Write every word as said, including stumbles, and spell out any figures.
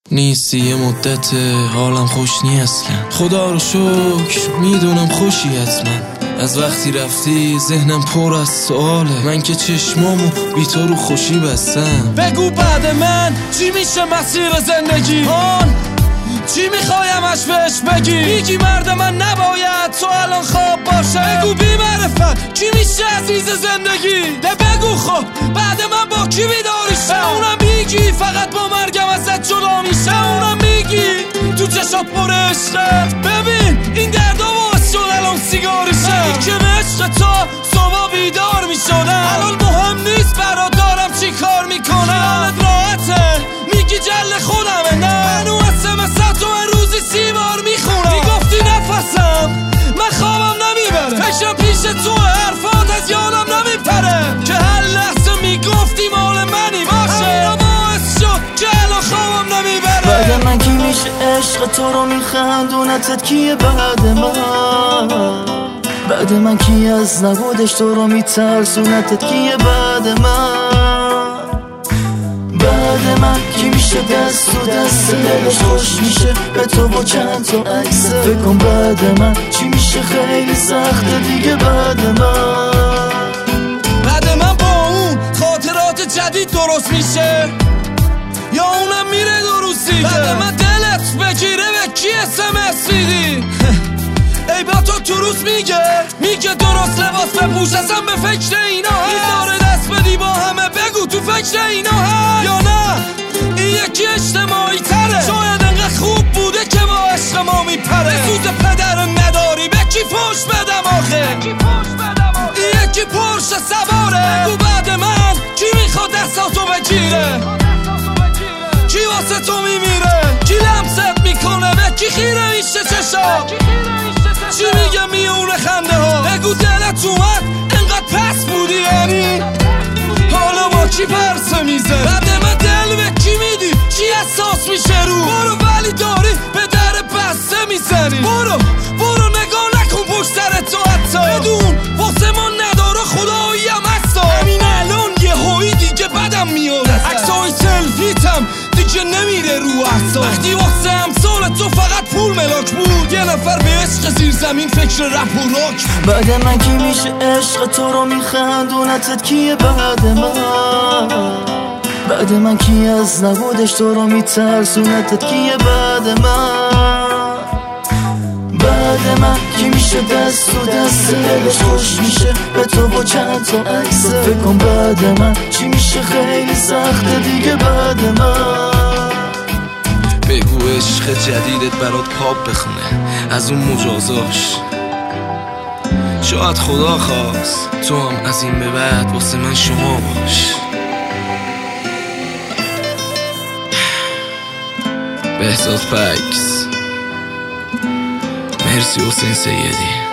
نیستی یه مدت حالم خوش نی اصلا. خدا رو شکر میدونم خوشی حتما. از وقتی رفتی ذهنم پر از سواله. من که چشمامو بی تو رو خوشی بستم. بگو بعد من چی میشه مسیر زندگی؟ آن چی میخوایمش بهش بگی؟ میگی مرد من نباید تو الان خواب باشه. بگو بی معرفت چی میشه عزیز زندگی؟ ده بگو خب بعد من با کی بیداری شه؟ اونم میگی فقط با مرگم ازت جدا میشه. اونم میگی تو چشات پر عشقه. ببین این دردا باعث شد الان سیگاری شه. که به عشق تو صبح بیدار میشدم. الان مهم نیست برادارم چی کار میکنم. حالت راحته میگی جل خودمه. نه منو اسمس تو من روزی سی بار میخونم. میگفتی نفسم من خوابم نمیبره. فکرم پیش تو حرفات از یادم نمیپره. که هر لحظه میگفتی مال منی باشه. اینا باعث شد که الان خوابم نمیبره. بعد من کی میشه عشق تو رو میخندونتت کیه؟ بعد من بعد من کی از نبودش تو رو میترسونتت کیه؟ بعد من بعد من کی میشه دست تو دست دلش خوش میشه به تو با چند تا عکس؟ فکر کن بعد من چی میشه خیلی سخته دیگه. بعد من بعد من با اون خاطرات جدید درست میشه یا اونم میره دو روز دیگه؟ بعد من دلت بگیره به کی اسمس میدی؟ ای با تو تو روز میگه میگه درست لباس بپوش. اصلا به فکر اینا هست؟ میذاره دست بدی با همه بگو تو فکر اینا هست یا نه این یکی اجتماعی تره؟ شاید انقدر خوب بوده که با عشق ما میپره. به سوز پدر نداری به کی فوش بدم آخه؟ این یکی پرش سواره. بگو بعد من کی میخواد دستاتو بگیره؟ کی واسه تو میمیره؟ کی لمست میکنه؟ به کی خیره میشه چشا؟ چی میگه میونه خنده ها؟ بگو دلت اومد انقدر پس بودی یعنی؟ حالا با کی پرسه میزه؟ بعد من دل به کی میدی؟ کی احساس میشه رو؟ برو ولی داری به در بسته میزنی. برو برو نگاه نکن پشت سر تو حتی. بدون واسه ما نداره خدایی هم هستا. همین الان یه هایی دیگه بدم میاد. عکسای سلفیتم دیگه نمیره رو احسا. وقتی واسه امثال تو فقط پول ملاک بود. یه نفر به عشق زیر زمین فکر رپ و راک. بعد من کی میشه عشق تو رو میخندونتت کیه؟ بعد من بعد من کی از نبودش تو رو میترسونتت کیه؟ بعد من بعد من کی میشه دست تو دست دلش خوش میشه به تو با چند تا عکس؟ فکر کن بعد من چی میشه خیلی سخته دیگه. بعد من بگو عشق جدیدت برات پاپ بخونه از اون مجازاش. شاید خدا خواست تو هم از این به بعد واسه من شما باش. بهزاد فکس. مرسی حسین سیدی.